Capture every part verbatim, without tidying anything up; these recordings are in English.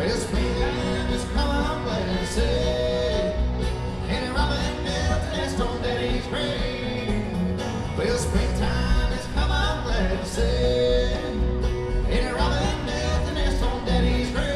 Well, springtime is coming, I'm glad to say. And a robin built a nest on Daddy's grave. Well, springtime is coming, I'm glad to say. And a robin built a nest on Daddy's grave.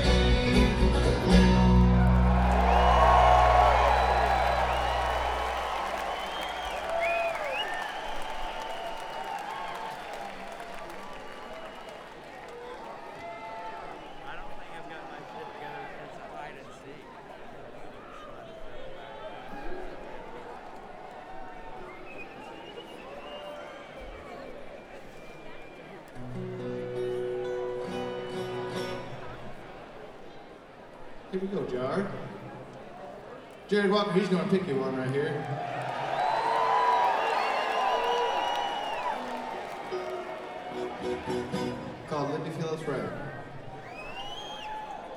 Here we go, Jar. Jared Walker, he's going to pick you one right here. Called Let Me Feel It's Right.